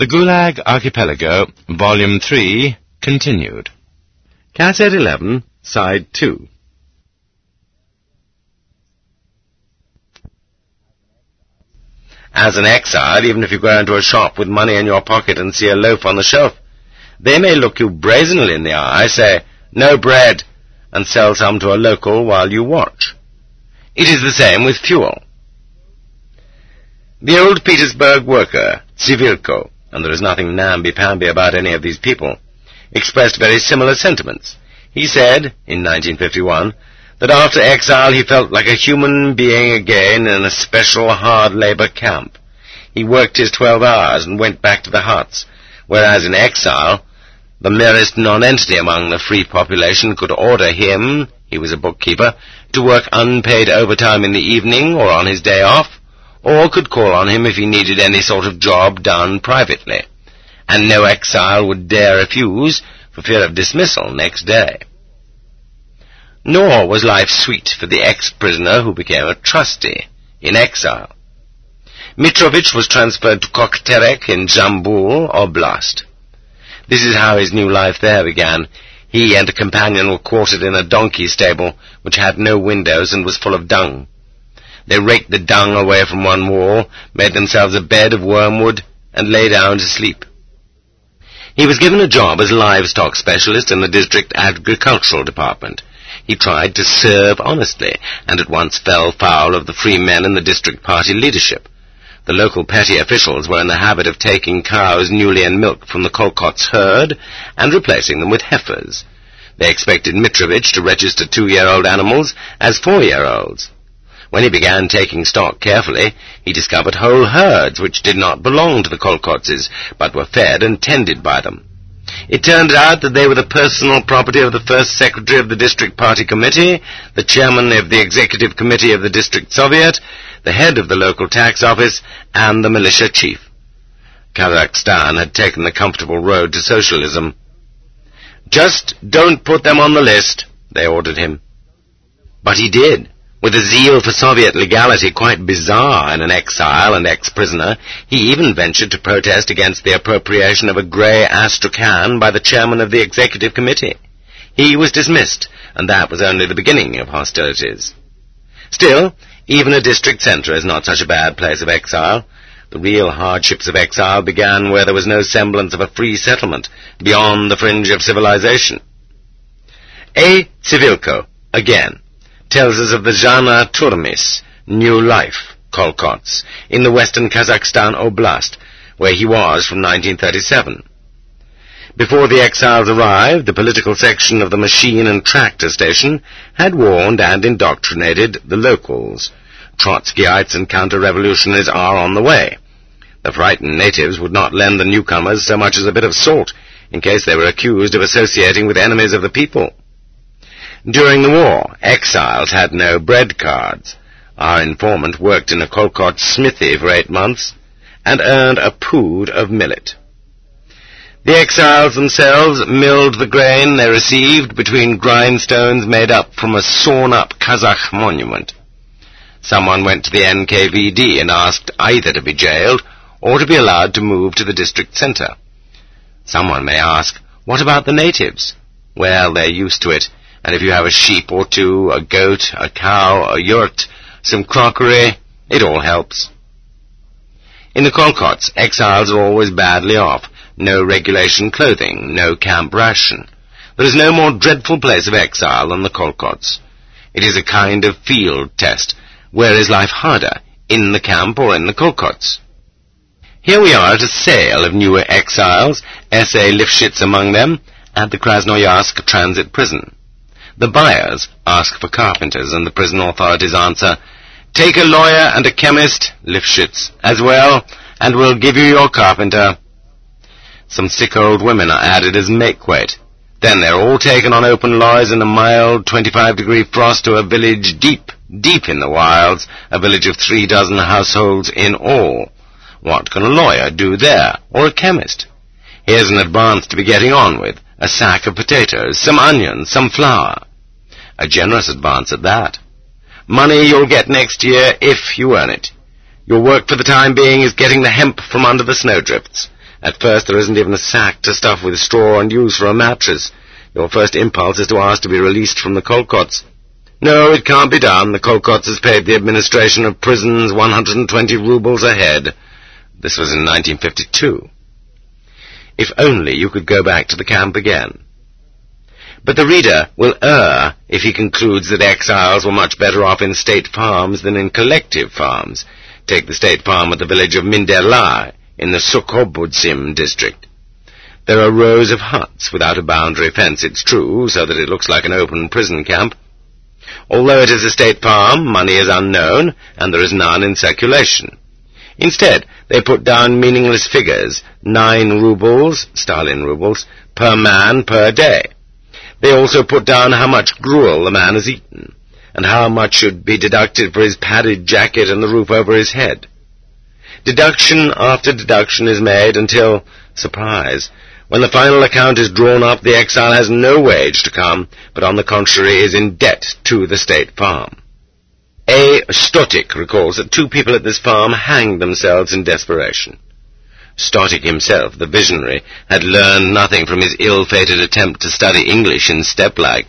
The Gulag Archipelago, Volume 3, continued. Cassette 11, Side 2. As an exile, even if you go into a shop with money in your pocket and see a loaf on the shelf, they may look you brazenly in the eye, say, "No bread," and sell some to a local while you watch. It is the same with fuel. The old Petersburg worker, Civilko, and there is nothing namby-pamby about any of these people, expressed very similar sentiments. He said, in 1951, that after exile he felt like a human being again in a special hard-labor camp. He worked his 12 hours and went back to the huts, whereas in exile, the merest nonentity among the free population could order him, he was a bookkeeper, to work unpaid overtime in the evening or on his day off, or could call on him if he needed any sort of job done privately, and no exile would dare refuse for fear of dismissal next day. Nor was life sweet for the ex-prisoner who became a trustee in exile. Mitrovich was transferred to Kokhterek in Zambul Oblast. This is how his new life there began. He and a companion were quartered in a donkey stable, which had no windows and was full of dung. They raked the dung away from one wall, made themselves a bed of wormwood, and lay down to sleep. He was given a job as livestock specialist in the district agricultural department. He tried to serve honestly, and at once fell foul of the free men in the district party leadership. The local petty officials were in the habit of taking cows newly unmilked from the Kolkots herd and replacing them with heifers. They expected Mitrovich to register 2-year-old animals as 4-year-olds. When he began taking stock carefully, he discovered whole herds which did not belong to the Kolkotses, but were fed and tended by them. It turned out that they were the personal property of the first secretary of the district party committee, the chairman of the executive committee of the district soviet, the head of the local tax office, and the militia chief. Kazakhstan had taken the comfortable road to socialism. "Just don't put them on the list," they ordered him. But he did. With a zeal for Soviet legality quite bizarre in an exile and ex-prisoner, he even ventured to protest against the appropriation of a grey Astrakhan by the chairman of the executive committee. He was dismissed, and that was only the beginning of hostilities. Still, even a district centre is not such a bad place of exile. The real hardships of exile began where there was no semblance of a free settlement, beyond the fringe of civilization. A. Civilko, again, tells us of the Zhana Turmis, New Life, Kolkots, in the western Kazakhstan Oblast, where he was from 1937. Before the exiles arrived, the political section of the machine and tractor station had warned and indoctrinated the locals. Trotskyites and counter-revolutionaries are on the way. The frightened natives would not lend the newcomers so much as a bit of salt, in case they were accused of associating with enemies of the people. During the war, exiles had no bread cards. Our informant worked in a Kolkot smithy for 8 months and earned a pood of millet. The exiles themselves milled the grain they received between grindstones made up from a sawn-up Kazakh monument. Someone went to the NKVD and asked either to be jailed or to be allowed to move to the district centre. Someone may ask, what about the natives? Well, they're used to it. And if you have a sheep or two, a goat, a cow, a yurt, some crockery, it all helps. In the Kolkots, exiles are always badly off. No regulation clothing, no camp ration. There is no more dreadful place of exile than the Kolkots. It is a kind of field test. Where is life harder, in the camp or in the Kolkots? Here we are at a sale of newer exiles, S.A. Lifshitz among them, at the Krasnoyarsk transit prison. The buyers ask for carpenters, and the prison authorities answer, "Take a lawyer and a chemist, Lifshitz, as well, and we'll give you your carpenter." Some sick old women are added as make-weight. Then they're all taken on open lorries in a mild 25-degree frost to a village deep in the wilds, a village of 36 households in all. What can a lawyer do there, or a chemist? Here's an advance to be getting on with. A sack of potatoes, some onions, some flour. A generous advance at that. Money you'll get next year if you earn it. Your work for the time being is getting the hemp from under the snowdrifts. At first there isn't even a sack to stuff with straw and use for a mattress. Your first impulse is to ask to be released from the Kolkots. No, it can't be done. The Kolkots has paid the administration of prisons 120 rubles a head. This was in 1952. If only you could go back to the camp again. But the reader will err if he concludes that exiles were much better off in state farms than in collective farms. Take the state farm at the village of Minderla in the Sukhobutsim district. There are rows of huts without a boundary fence, it's true, so that it looks like an open prison camp. Although it is a state farm, money is unknown, and there is none in circulation. Instead, they put down meaningless figures, 9 rubles, Stalin rubles, per man per day. They also put down how much gruel the man has eaten, and how much should be deducted for his padded jacket and the roof over his head. Deduction after deduction is made until, surprise, when the final account is drawn up, the exile has no wage to come, but on the contrary is in debt to the state farm. A. Stotic recalls that 2 people at this farm hanged themselves in desperation. Stotic himself, the visionary, had learned nothing from his ill-fated attempt to study English in Steplag.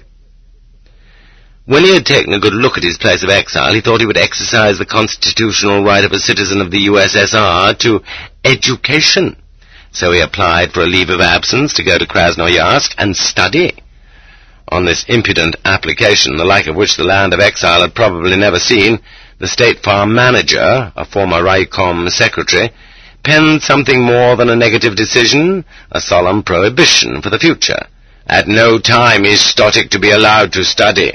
When he had taken a good look at his place of exile, he thought he would exercise the constitutional right of a citizen of the USSR to education. So he applied for a leave of absence to go to Krasnoyarsk and study. On this impudent application, the like of which the land of exile had probably never seen, the state farm manager, a former Raikom secretary, penned something more than a negative decision, a solemn prohibition for the future. At no time is Stotic to be allowed to study.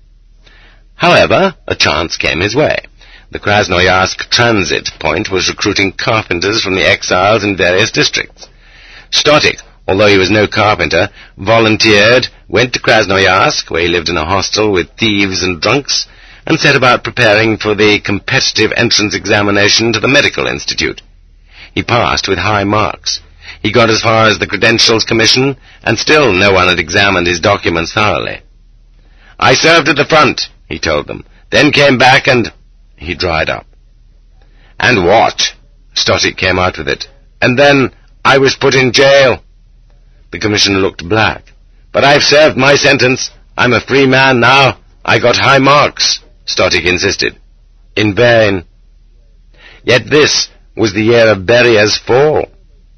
However, a chance came his way. The Krasnoyarsk transit point was recruiting carpenters from the exiles in various districts. Stotic, although he was no carpenter, volunteered, went to Krasnoyarsk, where he lived in a hostel with thieves and drunks, and set about preparing for the competitive entrance examination to the medical institute. He passed with high marks. He got as far as the Credentials Commission, and still no one had examined his documents thoroughly. "I served at the front," he told them, "then came back and—" He dried up. "And what?" Stotic came out with it. "And then I was put in jail." The commissioner looked black. "But I've served my sentence. I'm a free man now. I got high marks," Stotic insisted. In vain. Yet this was the year of Beria's fall.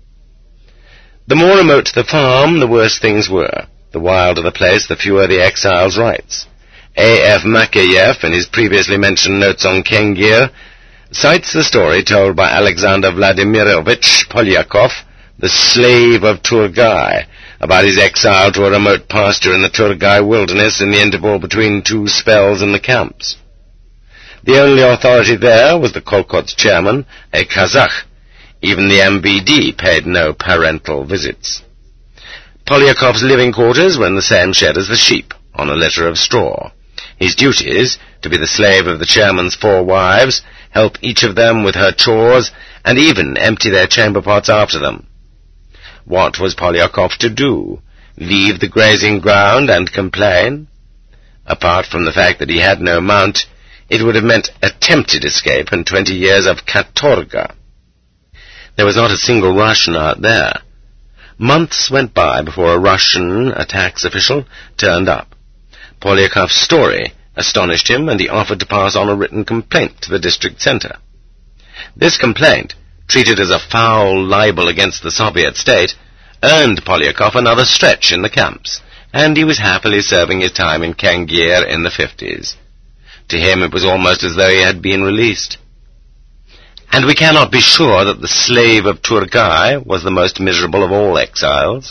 The more remote the farm, the worse things were. The wilder the place, the fewer the exile's rights. A.F. Makeyev, in his previously mentioned notes on Kengir, cites the story told by Alexander Vladimirovich Polyakov, the slave of Turgai, about his exile to a remote pasture in the Turgai wilderness in the interval between 2 spells in the camps. The only authority there was the Kolkot's chairman, a Kazakh. Even the MVD paid no parental visits. Polyakov's living quarters were in the same shed as the sheep, on a litter of straw. His duties, to be the slave of the chairman's 4 wives, help each of them with her chores, and even empty their chamber pots after them. What was Polyakov to do? Leave the grazing ground and complain? Apart from the fact that he had no mount, it would have meant attempted escape and 20 years of katorga. There was not a single Russian out there. Months went by before a Russian, a tax official, turned up. Polyakov's story astonished him, and he offered to pass on a written complaint to the district center. This complaint, treated as a foul libel against the Soviet state, earned Polyakov another stretch in the camps, and he was happily serving his time in Kangir in the 50s. To him it was almost as though he had been released. And we cannot be sure that the slave of Turgai was the most miserable of all exiles.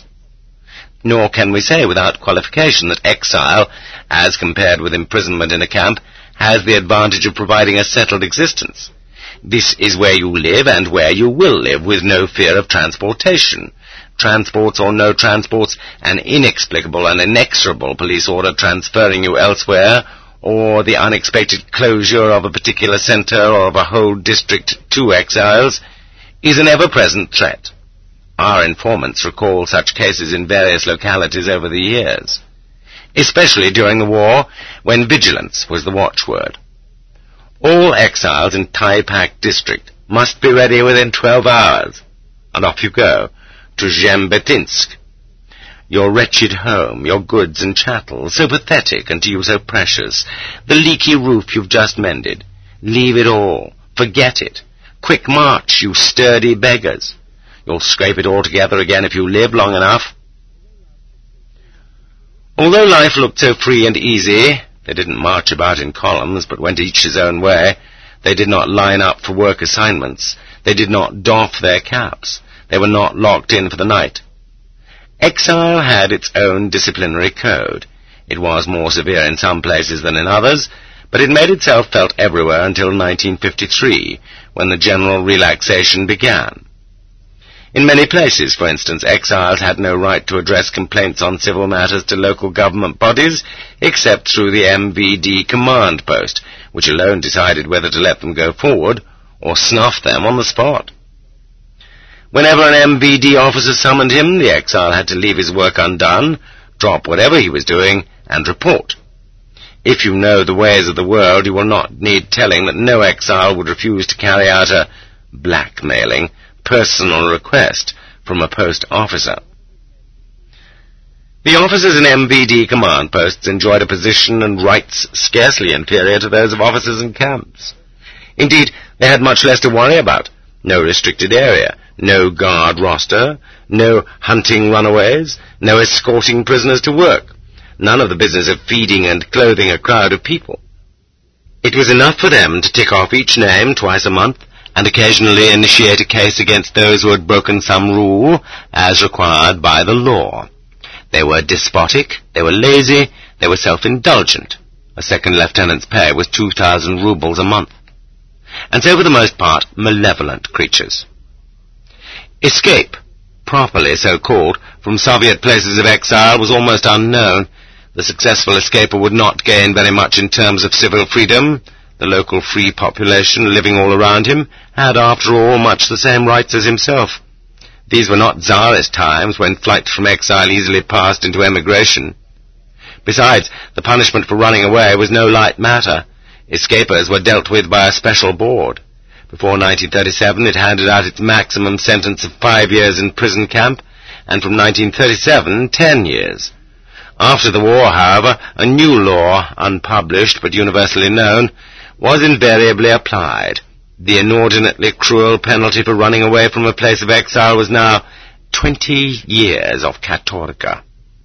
Nor can we say without qualification that exile, as compared with imprisonment in a camp, has the advantage of providing a settled existence. This is where you live and where you will live, with no fear of transportation. Transports or no transports, an inexplicable and inexorable police order transferring you elsewhere, or the unexpected closure of a particular centre or of a whole district to exiles, is an ever-present threat. Our informants recall such cases in various localities over the years, especially during the war, when vigilance was the watchword. All exiles in Tai Pak district must be ready within 12 hours, and off you go, to Zhembetinsk. Your wretched home, your goods and chattels, so pathetic and to you so precious, the leaky roof you've just mended. Leave it all. Forget it. Quick march, you sturdy beggars. You'll scrape it all together again if you live long enough. Although life looked so free and easy, they didn't march about in columns, but went each his own way. They did not line up for work assignments. They did not doff their caps. They were not locked in for the night. Exile had its own disciplinary code. It was more severe in some places than in others, but it made itself felt everywhere until 1953, when the general relaxation began. In many places, for instance, exiles had no right to address complaints on civil matters to local government bodies, except through the MVD command post, which alone decided whether to let them go forward or snuff them on the spot. Whenever an MVD officer summoned him, the exile had to leave his work undone, drop whatever he was doing, and report. If you know the ways of the world, you will not need telling that no exile would refuse to carry out a blackmailing personal request from a post officer. The officers in MVD command posts enjoyed a position and rights scarcely inferior to those of officers in camps. Indeed, they had much less to worry about. No restricted area, no guard roster, no hunting runaways, no escorting prisoners to work, none of the business of feeding and clothing a crowd of people. It was enough for them to tick off each name twice a month and occasionally initiate a case against those who had broken some rule as required by the law. They were despotic, they were lazy, they were self-indulgent. A second lieutenant's pay was 2,000 rubles a month. And so for the most part, malevolent creatures. Escape, properly so called, from Soviet places of exile was almost unknown. The successful escaper would not gain very much in terms of civil freedom. The local free population living all around him had, after all, much the same rights as himself. These were not Tsarist times when flight from exile easily passed into emigration. Besides, the punishment for running away was no light matter. Escapers were dealt with by a special board. Before 1937 it handed out its maximum sentence of 5 years in prison camp, and from 1937, 10 years. After the war, however, a new law, unpublished but universally known, was invariably applied. The inordinately cruel penalty for running away from a place of exile was now 20 years of katorga.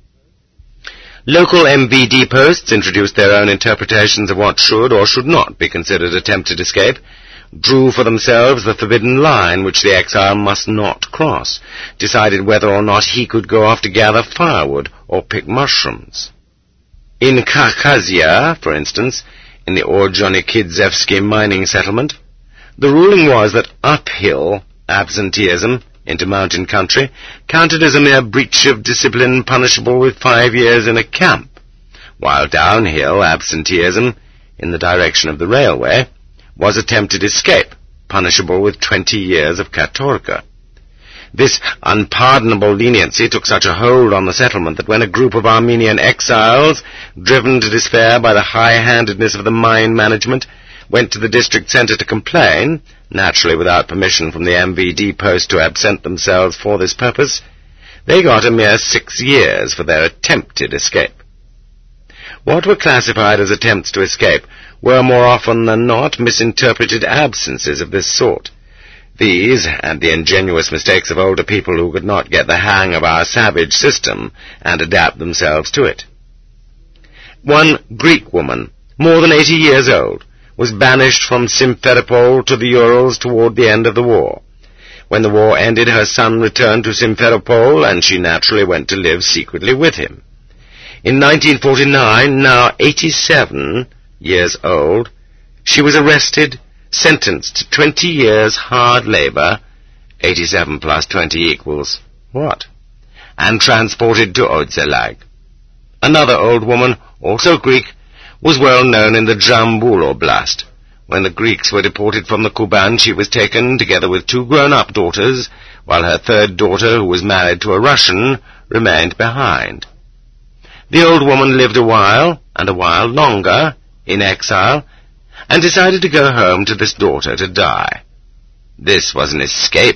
Local MVD posts introduced their own interpretations of what should or should not be considered attempted escape, drew for themselves the forbidden line which the exile must not cross, decided whether or not he could go off to gather firewood or pick mushrooms. In Khakazia, for instance, in the Ordzhonikidzevsky mining settlement, the ruling was that uphill absenteeism into mountain country counted as a mere breach of discipline punishable with 5 years in a camp, while downhill absenteeism in the direction of the railway was attempted escape, punishable with 20 years of katorga. This unpardonable leniency took such a hold on the settlement that when a group of Armenian exiles, driven to despair by the high-handedness of the mine management, went to the district centre to complain, naturally without permission from the MVD post to absent themselves for this purpose, they got a mere 6 years for their attempted escape. What were classified as attempts to escape were more often than not misinterpreted absences of this sort. These, and the ingenuous mistakes of older people who could not get the hang of our savage system and adapt themselves to it. One Greek woman, more than 80 years old, was banished from Simferopol to the Urals toward the end of the war. When the war ended, her son returned to Simferopol, and she naturally went to live secretly with him. In 1949, now 87 years old, she was arrested, sentenced to 20 years hard labor, 87 plus 20 equals what? And transported to Odzelag. Another old woman, also Greek, was well known in the Jambul Oblast. When the Greeks were deported from the Kuban, she was taken together with 2 grown-up daughters, while her third daughter, who was married to a Russian, remained behind. The old woman lived a while, and a while longer, in exile, and decided to go home to this daughter to die. This was an escape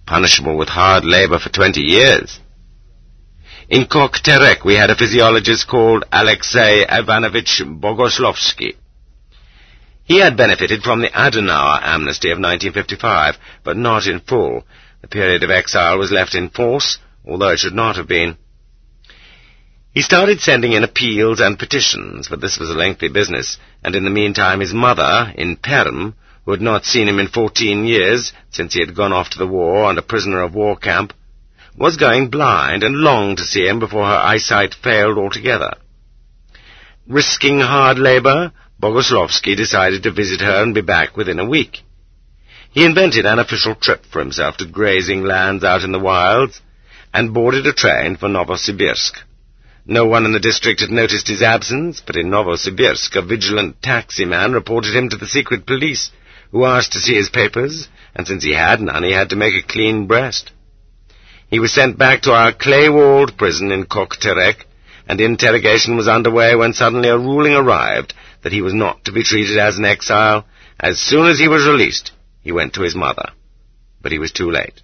punishable with hard labor for 20 years. In Kokterek we had a physiologist called Alexei Ivanovich Bogoslovsky. He had benefited from the Adenauer amnesty of 1955, but not in full. The period of exile was left in force, although it should not have been. He started sending in appeals and petitions, but this was a lengthy business, and in the meantime his mother, in Perm, who had not seen him in 14 years, since he had gone off to the war and a prisoner of war camp, was going blind and longed to see him before her eyesight failed altogether. Risking hard labor, Bogoslovsky decided to visit her and be back within a week. He invented an official trip for himself to grazing lands out in the wilds, and boarded a train for Novosibirsk. No one in the district had noticed his absence, but in Novosibirsk a vigilant taxi-man reported him to the secret police, who asked to see his papers, and since he had none, he had to make a clean breast. He was sent back to our clay-walled prison in Kokterek, and interrogation was underway when suddenly a ruling arrived that he was not to be treated as an exile. As soon as he was released, he went to his mother. But he was too late.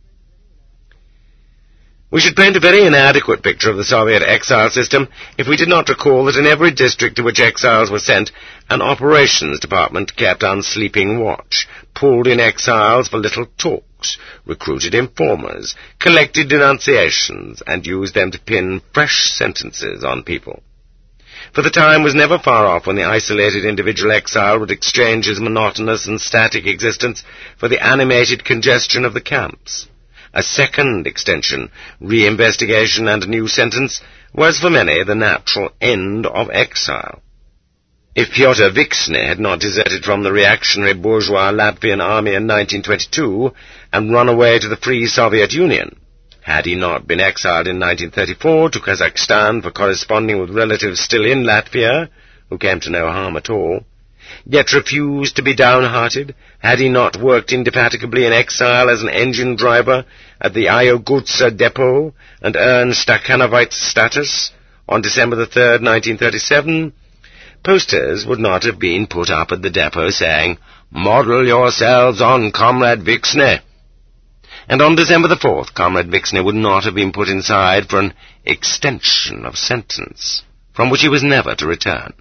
We should paint a very inadequate picture of the Soviet exile system if we did not recall that in every district to which exiles were sent, an operations department kept unsleeping watch, pulled in exiles for little talks, recruited informers, collected denunciations, and used them to pin fresh sentences on people. For the time was never far off when the isolated individual exile would exchange his monotonous and static existence for the animated congestion of the camps. A second extension, re-investigation and a new sentence, was for many the natural end of exile. If Pyotr Vixny had not deserted from the reactionary bourgeois Latvian army in 1922 and run away to the Free Soviet Union, had he not been exiled in 1934 to Kazakhstan for corresponding with relatives still in Latvia, who came to no harm at all, yet refused to be downhearted, had he not worked indefatigably in exile as an engine driver at the Iogutsa depot and earned Stakhanovite status on December the 3rd, 1937, posters would not have been put up at the depot saying, "Model yourselves on Comrade Vixny." And on December the 4th, Comrade Vixny would not have been put inside for an extension of sentence, from which he was never to return.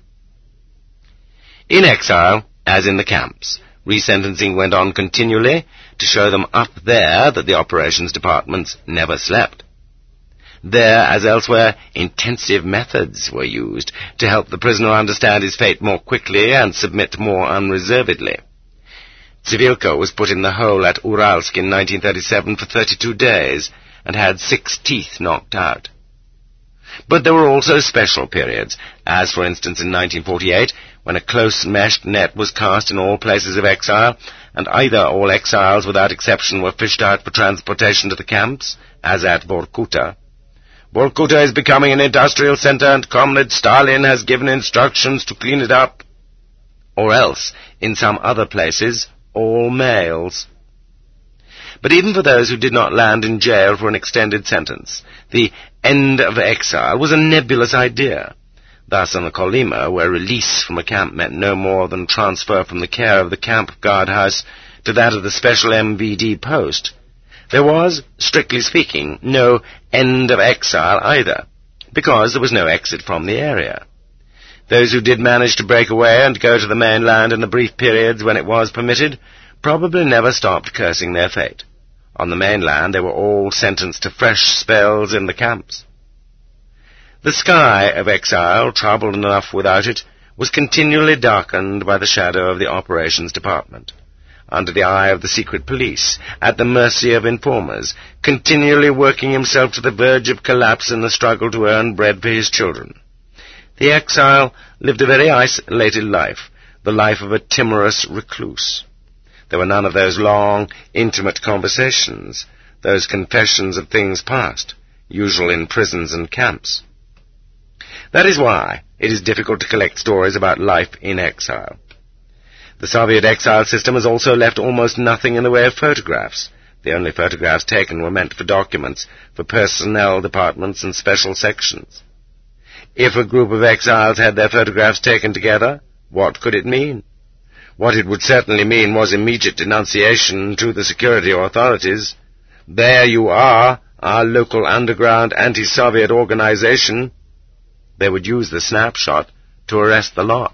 In exile, as in the camps, resentencing went on continually to show them up there that the operations departments never slept. There, as elsewhere, intensive methods were used to help the prisoner understand his fate more quickly and submit more unreservedly. Civilko was put in the hole at Uralsk in 1937 for 32 days and had 6 teeth knocked out. But there were also special periods, as for instance in 1948, when a close-meshed net was cast in all places of exile, and either all exiles without exception were fished out for transportation to the camps, as at Vorkuta. Vorkuta is becoming an industrial center, and Comrade Stalin has given instructions to clean it up. Or else, in some other places, all males. But even for those who did not land in jail for an extended sentence, the end of exile was a nebulous idea. Thus, on the Kolyma, where release from a camp meant no more than transfer from the care of the camp guardhouse to that of the special MVD post, there was, strictly speaking, no end of exile either, because there was no exit from the area. Those who did manage to break away and go to the mainland in the brief periods when it was permitted probably never stopped cursing their fate. On the mainland they were all sentenced to fresh spells in the camps. The sky of exile, troubled enough without it, was continually darkened by the shadow of the operations department, under the eye of the secret police, at the mercy of informers, continually working himself to the verge of collapse in the struggle to earn bread for his children. The exile lived a very isolated life, the life of a timorous recluse. There were none of those long, intimate conversations, those confessions of things past, usual in prisons and camps. That is why it is difficult to collect stories about life in exile. The Soviet exile system has also left almost nothing in the way of photographs. The only photographs taken were meant for documents, for personnel departments and special sections. If a group of exiles had their photographs taken together, what could it mean? What it would certainly mean was immediate denunciation to the security authorities. "There you are, our local underground anti-Soviet organization," they would use the snapshot to arrest the lot.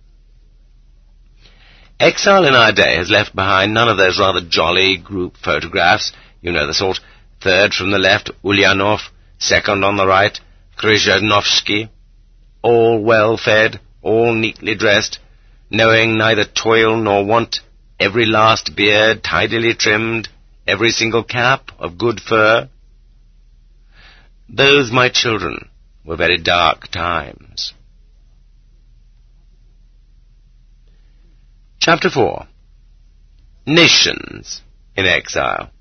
Exile in our day has left behind none of those rather jolly group photographs, you know the sort, third from the left, Ulyanov, second on the right, Krzyzhnovsky, all well-fed, all neatly dressed, knowing neither toil nor want, every last beard tidily trimmed, every single cap of good fur. Those, my children, were very dark times. Chapter 4. Nations in Exile.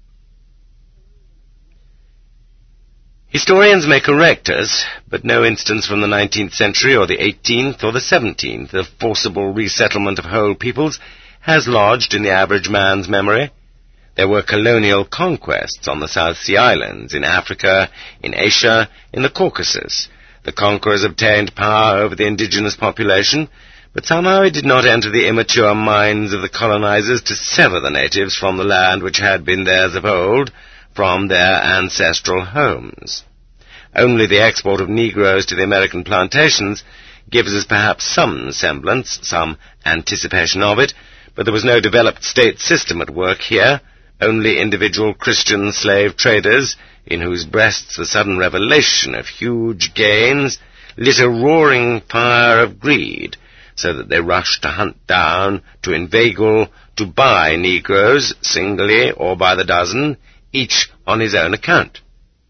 Historians may correct us, but no instance from the 19th century or the 18th or the 17th of forcible resettlement of whole peoples has lodged in the average man's memory. There were colonial conquests on the South Sea Islands, in Africa, in Asia, in the Caucasus. The conquerors obtained power over the indigenous population, but somehow it did not enter the immature minds of the colonizers to sever the natives from the land which had been theirs of old, from their ancestral homes. Only the export of Negroes to the American plantations gives us perhaps some semblance, some anticipation of it, but there was no developed state system at work here, only individual Christian slave traders, in whose breasts the sudden revelation of huge gains lit a roaring fire of greed, so that they rushed to hunt down, to inveigle, to buy Negroes, singly or by the dozen, each on his own account.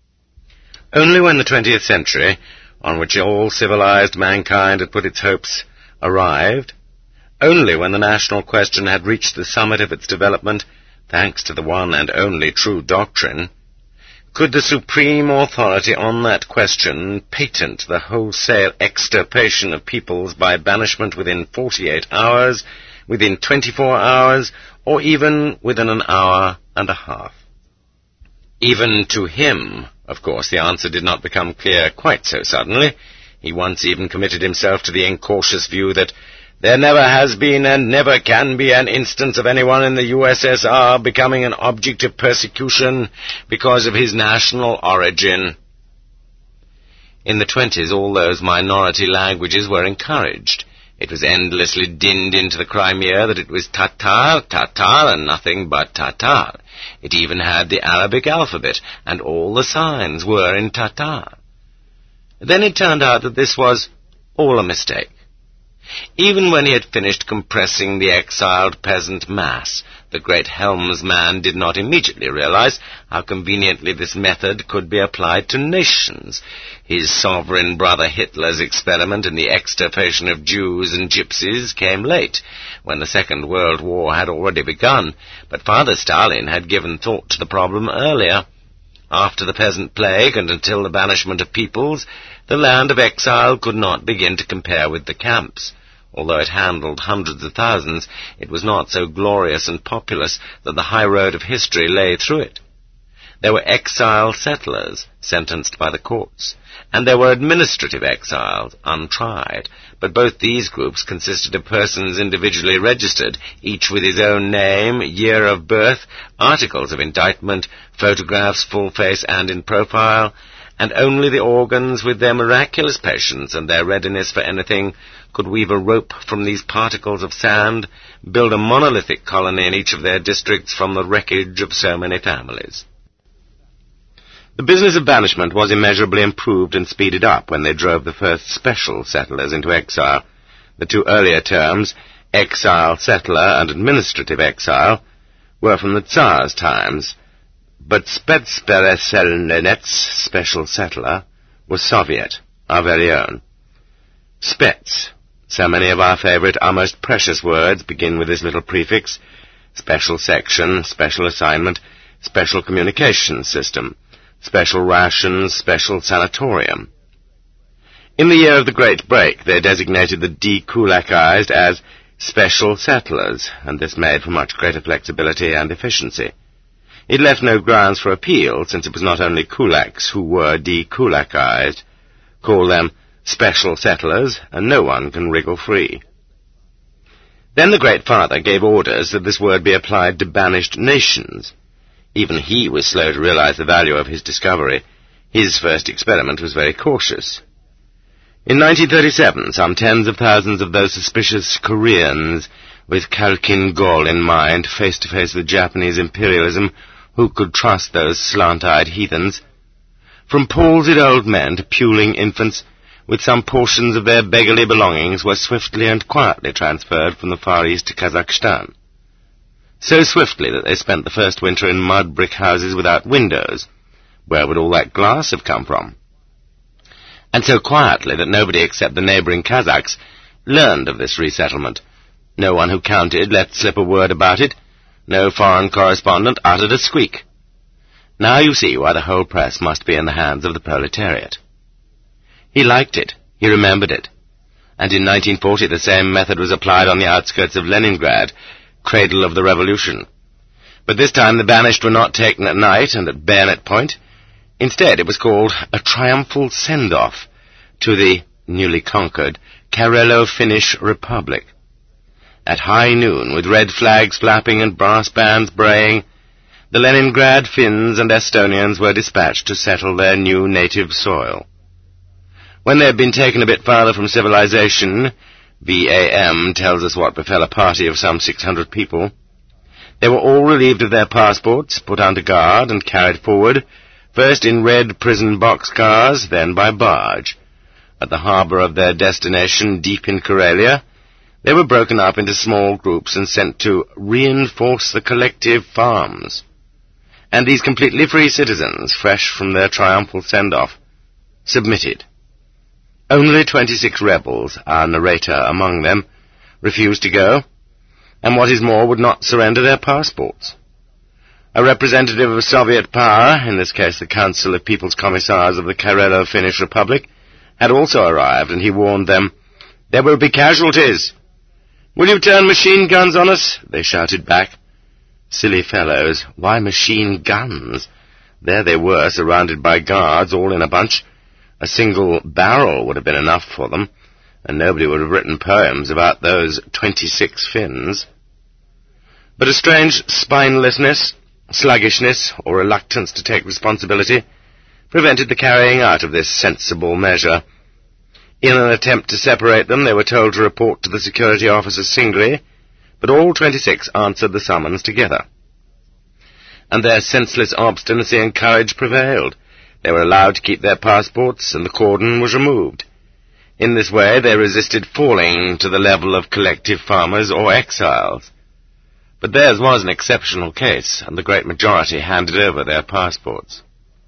Only when the 20th century, on which all civilized mankind had put its hopes, arrived, only when the national question had reached the summit of its development, thanks to the one and only true doctrine, could the supreme authority on that question patent the wholesale extirpation of peoples by banishment within 48 hours, within 24 hours, or even within an hour and a half. Even to him, of course, the answer did not become clear quite so suddenly. He once even committed himself to the incautious view that there never has been and never can be an instance of anyone in the USSR becoming an object of persecution because of his national origin. In the 20s, all those minority languages were encouraged. It was endlessly dinned into the Crimea that it was Tatar, Tatar, and nothing but Tatar. It even had the Arabic alphabet, and all the signs were in Tatar. Then it turned out that this was all a mistake. Even when he had finished compressing the exiled peasant mass, the great helmsman did not immediately realize how conveniently this method could be applied to nations. His sovereign brother Hitler's experiment in the extirpation of Jews and Gypsies came late, when the Second World War had already begun, but Father Stalin had given thought to the problem earlier. After the peasant plague and until the banishment of peoples, the land of exile could not begin to compare with the camps. Although it handled hundreds of thousands, it was not so glorious and populous that the high road of history lay through it. There were exile settlers, sentenced by the courts, and there were administrative exiles, untried, but both these groups consisted of persons individually registered, each with his own name, year of birth, articles of indictment, photographs full face and in profile, and only the organs, with their miraculous patience and their readiness for anything, could weave a rope from these particles of sand, build a monolithic colony in each of their districts from the wreckage of so many families. The business of banishment was immeasurably improved and speeded up when they drove the first special settlers into exile. The two earlier terms, exile settler and administrative exile, were from the Tsar's times, but Spetspereselnenets, special settler, was Soviet, our very own. Spets. So many of our favorite, our most precious words begin with this little prefix: special section, special assignment, special communication system, special rations, special sanatorium. In the year of the Great Break, they designated the dekulakized as special settlers, and this made for much greater flexibility and efficiency. It left no grounds for appeal, since it was not only kulaks who were dekulakized. Call them special settlers, and no one can wriggle free. Then the Great Father gave orders that this word be applied to banished nations. Even he was slow to realize the value of his discovery. His first experiment was very cautious. In 1937, some tens of thousands of those suspicious Koreans, with Khalkhin Gol in mind, face to face with Japanese imperialism, who could trust those slant-eyed heathens? From palsied old men to puling infants, with some portions of their beggarly belongings, were swiftly and quietly transferred from the Far East to Kazakhstan. So swiftly that they spent the first winter in mud brick houses without windows. Where would all that glass have come from? And so quietly that nobody except the neighbouring Kazakhs learned of this resettlement. No one who counted let slip a word about it. No foreign correspondent uttered a squeak. Now you see why the whole press must be in the hands of the proletariat. He liked it. He remembered it. And in 1940 the same method was applied on the outskirts of Leningrad, cradle of the revolution. But this time the banished were not taken at night and at bayonet point. Instead, it was called a triumphal send-off to the newly conquered Karelo-Finnish Republic. At high noon, with red flags flapping and brass bands braying, the Leningrad Finns and Estonians were dispatched to settle their new native soil. When they had been taken a bit farther from civilization, VAM tells us what befell a party of some 600 people, they were all relieved of their passports, put under guard, and carried forward, first in red prison boxcars, then by barge. At the harbour of their destination, deep in Karelia, they were broken up into small groups and sent to reinforce the collective farms. And these completely free citizens, fresh from their triumphal send-off, submitted. Only 26 rebels, our narrator among them, refused to go, and what is more, would not surrender their passports. A representative of Soviet power, in this case the Council of People's Commissars of the Karelo-Finnish Republic, had also arrived, and he warned them, "There will be casualties." "Will you turn machine guns on us?" they shouted back. Silly fellows, why machine guns? There they were, surrounded by guards, all in a bunch. A single barrel would have been enough for them, and nobody would have written poems about those 26 Finns. But a strange spinelessness, sluggishness, or reluctance to take responsibility prevented the carrying out of this sensible measure. In an attempt to separate them, they were told to report to the security officer singly, but all 26 answered the summons together. And their senseless obstinacy and courage prevailed. They were allowed to keep their passports, and the cordon was removed. In this way they resisted falling to the level of collective farmers or exiles. But theirs was an exceptional case, and the great majority handed over their passports.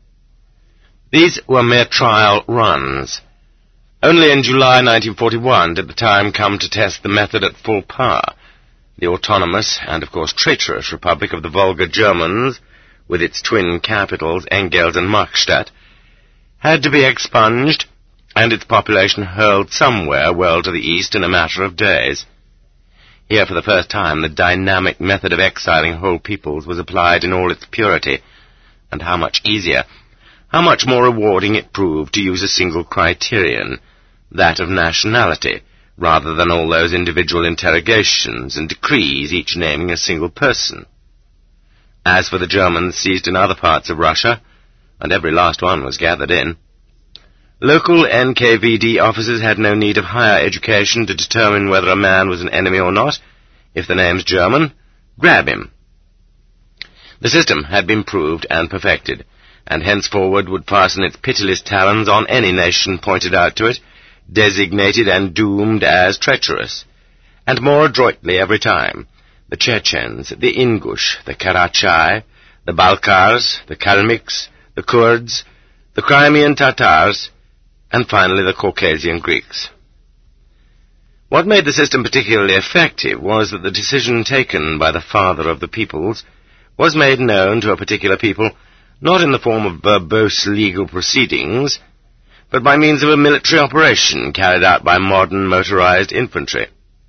These were mere trial runs. Only in July 1941 did the time come to test the method at full power. The autonomous and, of course, traitorous Republic of the Volga Germans, with its twin capitals, Engels and Markstadt, had to be expunged, and its population hurled somewhere well to the east in a matter of days. Here, for the first time, the dynamic method of exiling whole peoples was applied in all its purity. And how much easier, how much more rewarding it proved to use a single criterion, that of nationality, rather than all those individual interrogations and decrees, each naming a single person. As for the Germans seized in other parts of Russia, and every last one was gathered in, local NKVD officers had no need of higher education to determine whether a man was an enemy or not. If the name's German, grab him. The system had been proved and perfected, and henceforward would fasten its pitiless talons on any nation pointed out to it, designated and doomed as treacherous, and more adroitly every time. The Chechens, the Ingush, the Karachai, the Balkars, the Kalmyks, the Kurds, the Crimean Tatars, and finally the Caucasian Greeks. What made the system particularly effective was that the decision taken by the father of the peoples was made known to a particular people, not in the form of verbose legal proceedings, but by means of a military operation carried out by modern motorized infantry.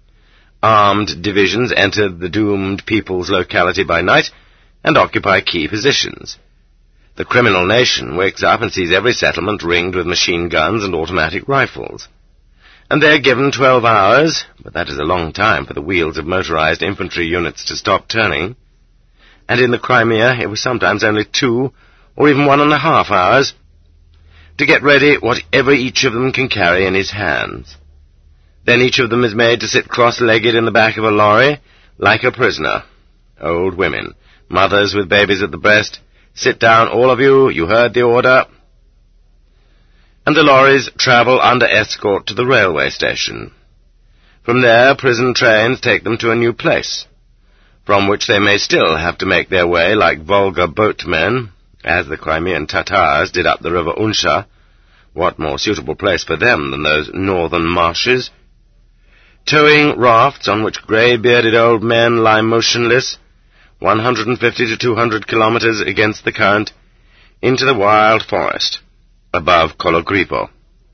Armed divisions entered the doomed people's locality by night and occupy key positions. The criminal nation wakes up and sees every settlement ringed with machine guns and automatic rifles. And they are given 12 hours, but that is a long time for the wheels of motorized infantry units to stop turning, and in the Crimea it was sometimes only 2 or even 1.5 hours to get ready whatever each of them can carry in his hands. Then each of them is made to sit cross-legged in the back of a lorry, like a prisoner. Old women, mothers with babies at the breast, sit down, all of you, you heard the order. And the lorries travel under escort to the railway station. From there, prison trains take them to a new place, from which they may still have to make their way like vulgar boatmen, as the Crimean Tatars did up the river Unsha. What more suitable place for them than those northern marshes? Towing rafts on which grey-bearded old men lie motionless, 150 to 200 kilometers against the current, into the wild forest above Kologrivo.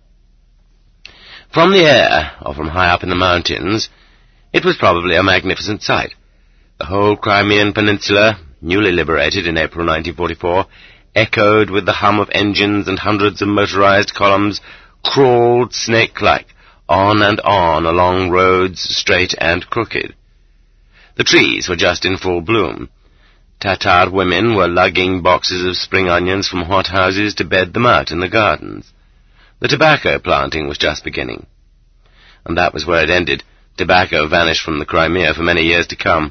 From the air, or from high up in the mountains, it was probably a magnificent sight. The whole Crimean peninsula, newly liberated in April 1944, echoed with the hum of engines, and hundreds of motorized columns crawled snake-like on and on along roads straight and crooked. The trees were just in full bloom. Tatar women were lugging boxes of spring onions from hothouses to bed them out in the gardens. The tobacco planting was just beginning. And that was where it ended. Tobacco vanished from the Crimea for many years to come.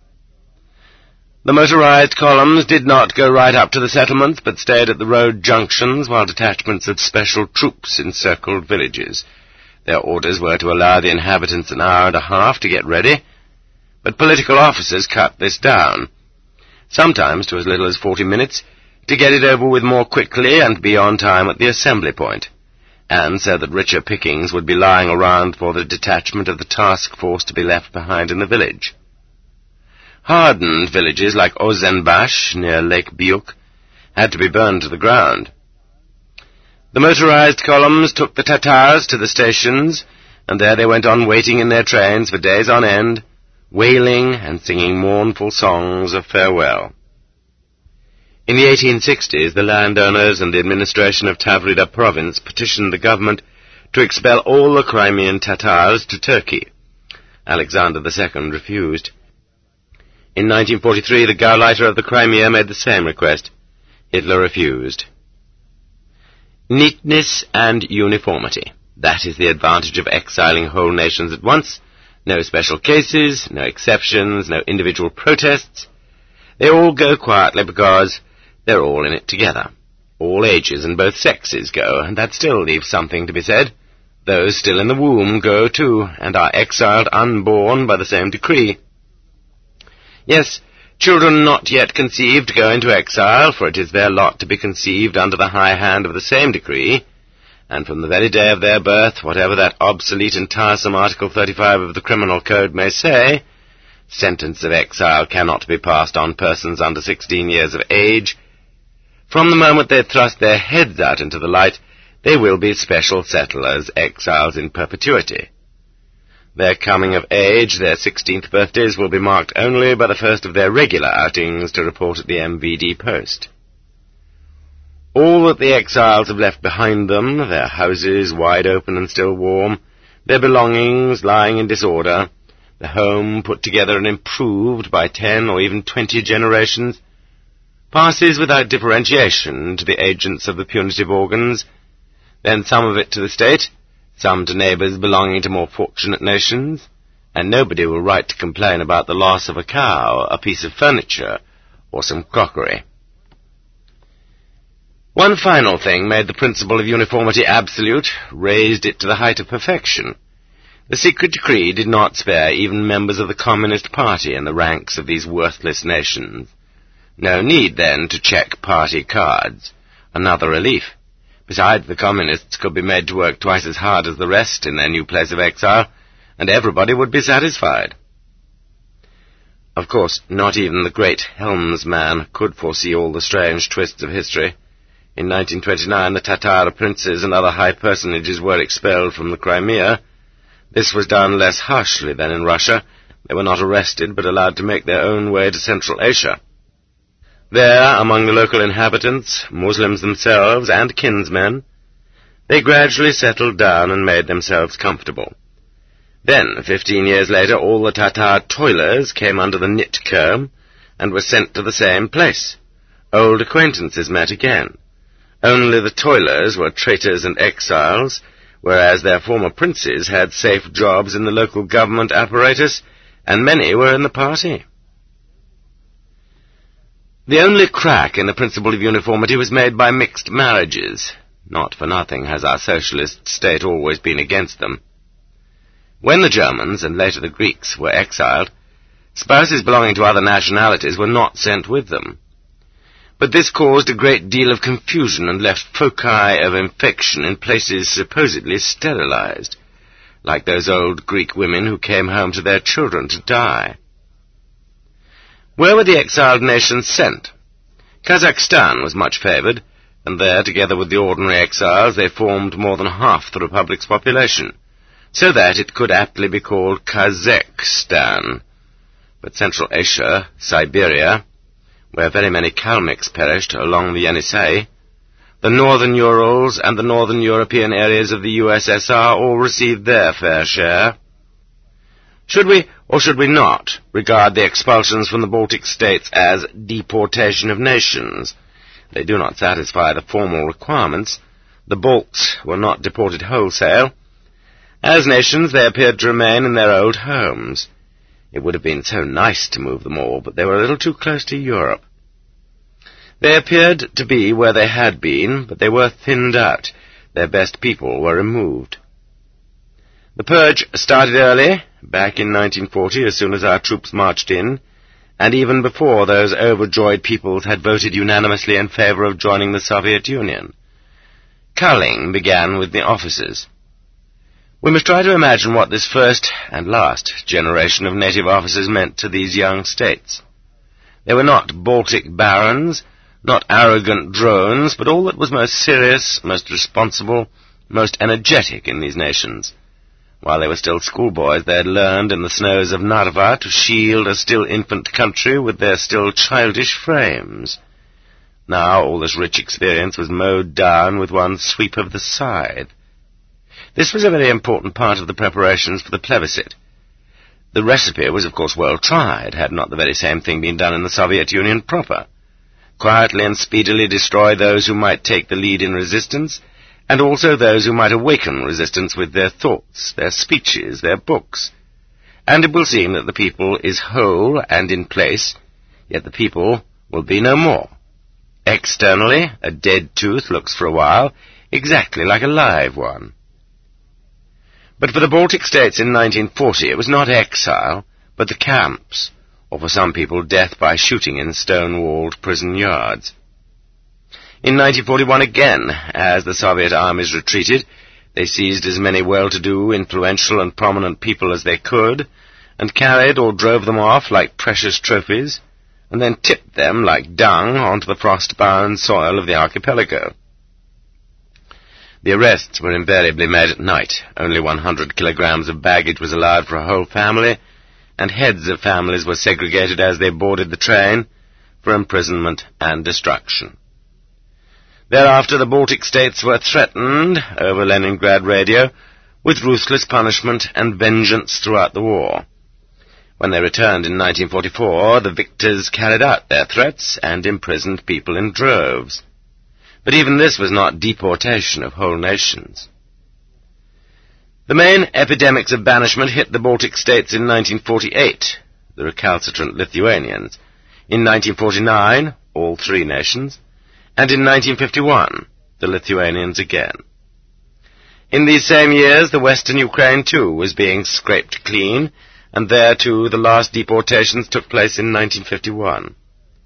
The motorized columns did not go right up to the settlements, but stayed at the road junctions while detachments of special troops encircled villages. Their orders were to allow the inhabitants an hour and a half to get ready, but political officers cut this down, sometimes to as little as 40 minutes, to get it over with more quickly and be on time at the assembly point, and so that richer pickings would be lying around for the detachment of the task force to be left behind in the village. Hardened villages like Ozenbash, near Lake Biuk, had to be burned to the ground. The motorized columns took the Tatars to the stations, and there they went on waiting in their trains for days on end, wailing and singing mournful songs of farewell. In the 1860s, the landowners and the administration of Tavrida province petitioned the government to expel all the Crimean Tatars to Turkey. Alexander II refused. In 1943, the Gauleiter of the Crimea made the same request. Hitler refused. Neatness and uniformity. That is the advantage of exiling whole nations at once. No special cases, no exceptions, no individual protests. They all go quietly because they're all in it together. All ages and both sexes go, and that still leaves something to be said. Those still in the womb go too, and are exiled unborn by the same decree. Yes, children not yet conceived go into exile, for it is their lot to be conceived under the high hand of the same decree, and from the very day of their birth, whatever that obsolete and tiresome Article 35 of the Criminal Code may say, sentence of exile cannot be passed on persons under 16 years of age. From the moment they thrust their heads out into the light, they will be special settlers, exiles in perpetuity. Their coming of age, their 16th birthdays, will be marked only by the first of their regular outings to report at the MVD post. All that the exiles have left behind them, their houses wide open and still warm, their belongings lying in disorder, the home put together and improved by 10 or even 20 generations, passes without differentiation to the agents of the punitive organs, then some of it to the state, some to neighbours belonging to more fortunate nations, and nobody will write to complain about the loss of a cow, a piece of furniture, or some crockery. One final thing made the principle of uniformity absolute, raised it to the height of perfection. The secret decree did not spare even members of the Communist Party in the ranks of these worthless nations. No need, then, to check party cards. Another relief. Besides, the Communists could be made to work twice as hard as the rest in their new place of exile, and everybody would be satisfied. Of course, not even the great helmsman could foresee all the strange twists of history. In 1929, the Tatar princes and other high personages were expelled from the Crimea. This was done less harshly than in Russia. They were not arrested, but allowed to make their own way to Central Asia. There, among the local inhabitants, Muslims themselves and kinsmen, they gradually settled down and made themselves comfortable. Then, 15 years later, all the Tatar toilers came under the Nitker, and were sent to the same place. Old acquaintances met again. Only the toilers were traitors and exiles, whereas their former princes had safe jobs in the local government apparatus, and many were in the party. The only crack in the principle of uniformity was made by mixed marriages. Not for nothing has our socialist state always been against them. When the Germans, and later the Greeks, were exiled, spouses belonging to other nationalities were not sent with them. But this caused a great deal of confusion and left foci of infection in places supposedly sterilized, like those old Greek women who came home to their children to die. Where were the exiled nations sent? Kazakhstan was much favored, and there, together with the ordinary exiles, they formed more than half the republic's population, so that it could aptly be called Kazakhstan. But Central Asia, Siberia, where very many Kalmyks perished along the Yenisei, the northern Urals and the northern European areas of the USSR all received their fair share. Should we, or should we not, regard the expulsions from the Baltic states as deportation of nations? They do not satisfy the formal requirements. The Balts were not deported wholesale. As nations, they appeared to remain in their old homes. It would have been so nice to move them all, but they were a little too close to Europe. They appeared to be where they had been, but they were thinned out. Their best people were removed. The purge started early, back in 1940, as soon as our troops marched in, and even before those overjoyed peoples had voted unanimously in favor of joining the Soviet Union. Culling began with the officers. We must try to imagine what this first and last generation of native officers meant to these young states. They were not Baltic barons, not arrogant drones, but all that was most serious, most responsible, most energetic in these nations. While they were still schoolboys, they had learned in the snows of Narva to shield a still infant country with their still childish frames. Now all this rich experience was mowed down with one sweep of the scythe. This was a very important part of the preparations for the plebiscite. The recipe was, of course, well tried, had not the very same thing been done in the Soviet Union proper. Quietly and speedily destroy those who might take the lead in resistance, and also those who might awaken resistance with their thoughts, their speeches, their books. And it will seem that the people is whole and in place, yet the people will be no more. Externally, a dead tooth looks for a while exactly like a live one. But for the Baltic states in 1940, it was not exile, but the camps, or for some people, death by shooting in stone-walled prison yards. In 1941 again, as the Soviet armies retreated, they seized as many well-to-do, influential and prominent people as they could, and carried or drove them off like precious trophies, and then tipped them like dung onto the frost-bound soil of the archipelago. The arrests were invariably made at night. Only 100 kilograms of baggage was allowed for a whole family, and heads of families were segregated as they boarded the train for imprisonment and destruction. Thereafter the Baltic states were threatened, over Leningrad radio, with ruthless punishment and vengeance throughout the war. When they returned in 1944, the victors carried out their threats and imprisoned people in droves. But even this was not deportation of whole nations. The main epidemics of banishment hit the Baltic states in 1948, the recalcitrant Lithuanians, in 1949, all three nations, and in 1951, the Lithuanians again. In these same years, the western Ukraine, too, was being scraped clean, and there, too, the last deportations took place in 1951.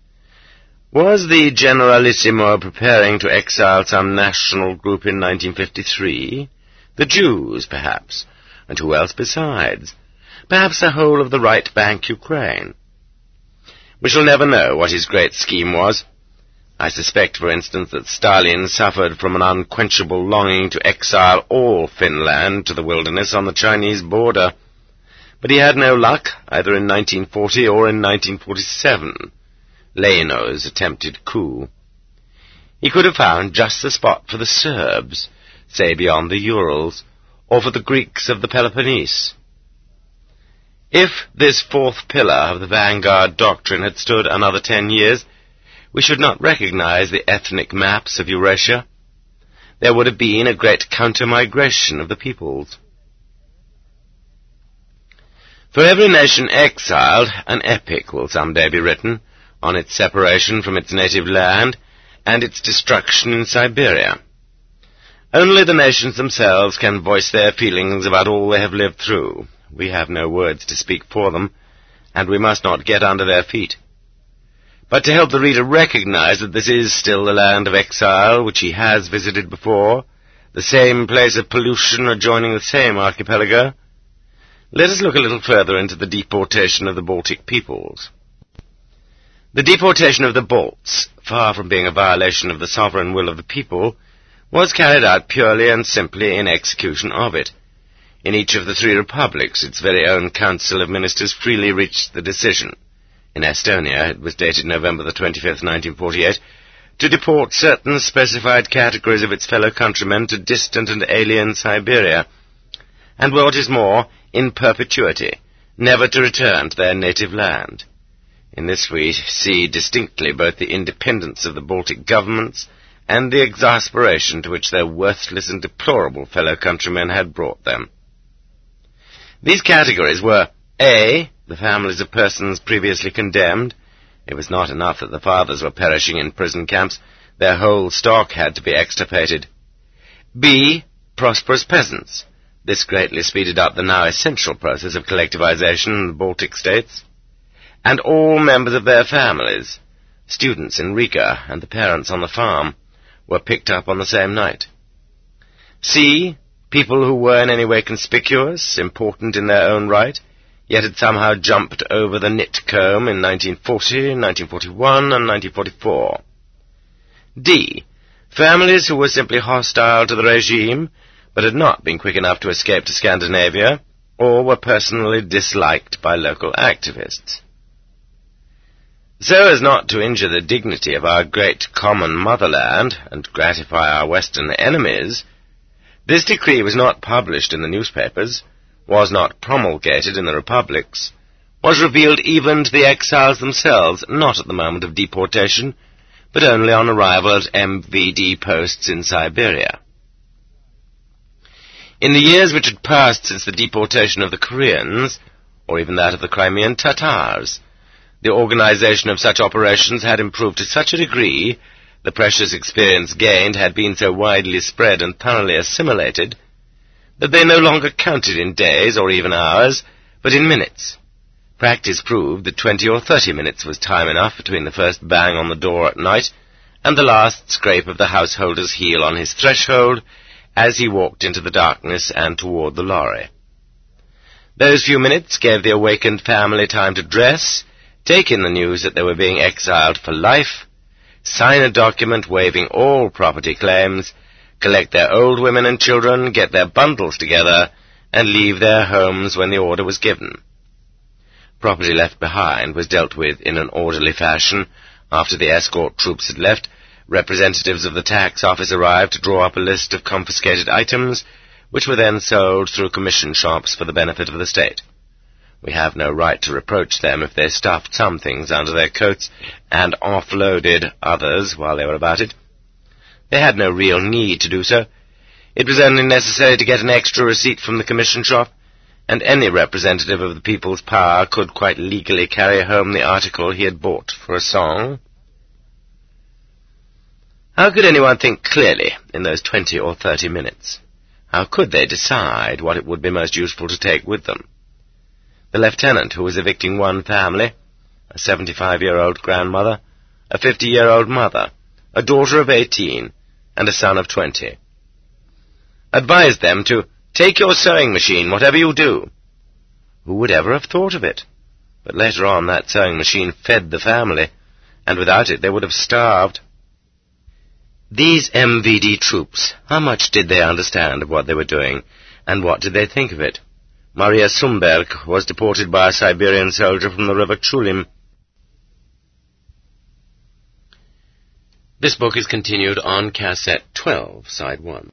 Was the Generalissimo preparing to exile some national group in 1953? The Jews, perhaps. And who else besides? Perhaps the whole of the right bank Ukraine. We shall never know what his great scheme was. I suspect, for instance, that Stalin suffered from an unquenchable longing to exile all Finland to the wilderness on the Chinese border. But he had no luck, either in 1940 or in 1947. Leno's attempted coup. He could have found just the spot for the Serbs, say beyond the Urals, or for the Greeks of the Peloponnese. If this fourth pillar of the vanguard doctrine had stood another 10 years, we should not recognize the ethnic maps of Eurasia. There would have been a great counter-migration of the peoples. For every nation exiled, an epic will someday be written on its separation from its native land and its destruction in Siberia. Only the nations themselves can voice their feelings about all they have lived through. We have no words to speak for them, and we must not get under their feet. But to help the reader recognize that this is still the land of exile which he has visited before, the same place of pollution adjoining the same archipelago, let us look a little further into the deportation of the Baltic peoples. The deportation of the Balts, far from being a violation of the sovereign will of the people, was carried out purely and simply in execution of it. In each of the three republics, its very own council of ministers freely reached the decision. In Estonia, it was dated November the 25th, 1948, to deport certain specified categories of its fellow countrymen to distant and alien Siberia, and what is more, in perpetuity, never to return to their native land. In this we see distinctly both the independence of the Baltic governments and the exasperation to which their worthless and deplorable fellow countrymen had brought them. These categories were A, the families of persons previously condemned. It was not enough that the fathers were perishing in prison camps. Their whole stock had to be extirpated. B, prosperous peasants. This greatly speeded up the now essential process of collectivization in the Baltic states. And all members of their families, students in Riga and the parents on the farm, were picked up on the same night. C, people who were in any way conspicuous, important in their own right, yet had somehow jumped over the knit comb in 1940, 1941, and 1944. D, families who were simply hostile to the regime, but had not been quick enough to escape to Scandinavia, or were personally disliked by local activists. So as not to injure the dignity of our great common motherland and gratify our Western enemies, this decree was not published in the newspapers, was not promulgated in the republics, was revealed even to the exiles themselves, not at the moment of deportation, but only on arrival at MVD posts in Siberia. In the years which had passed since the deportation of the Koreans, or even that of the Crimean Tatars, the organization of such operations had improved to such a degree, the precious experience gained had been so widely spread and thoroughly assimilated, that they no longer counted in days or even hours, but in minutes. Practice proved that 20 or 30 minutes was time enough between the first bang on the door at night and the last scrape of the householder's heel on his threshold as he walked into the darkness and toward the lorry. Those few minutes gave the awakened family time to dress, take in the news that they were being exiled for life, sign a document waiving all property claims, collect their old women and children, get their bundles together, and leave their homes when the order was given. Property left behind was dealt with in an orderly fashion. After the escort troops had left, representatives of the tax office arrived to draw up a list of confiscated items, which were then sold through commission shops for the benefit of the state. We have no right to reproach them if they stuffed some things under their coats and offloaded others while they were about it. They had no real need to do so. It was only necessary to get an extra receipt from the commission shop, and any representative of the people's power could quite legally carry home the article he had bought for a song. How could anyone think clearly in those 20 or 30 minutes? How could they decide what it would be most useful to take with them? The lieutenant who was evicting one family, a 75-year-old grandmother, a 50-year-old mother, a daughter of 18, and a son of 20, advised them to take your sewing machine, whatever you do. Who would ever have thought of it? But later on that sewing machine fed the family, and without it they would have starved. These MVD troops, how much did they understand of what they were doing, and what did they think of it? Maria Sumberg was deported by a Siberian soldier from the river Chulim. This book is continued on cassette 12, side 1.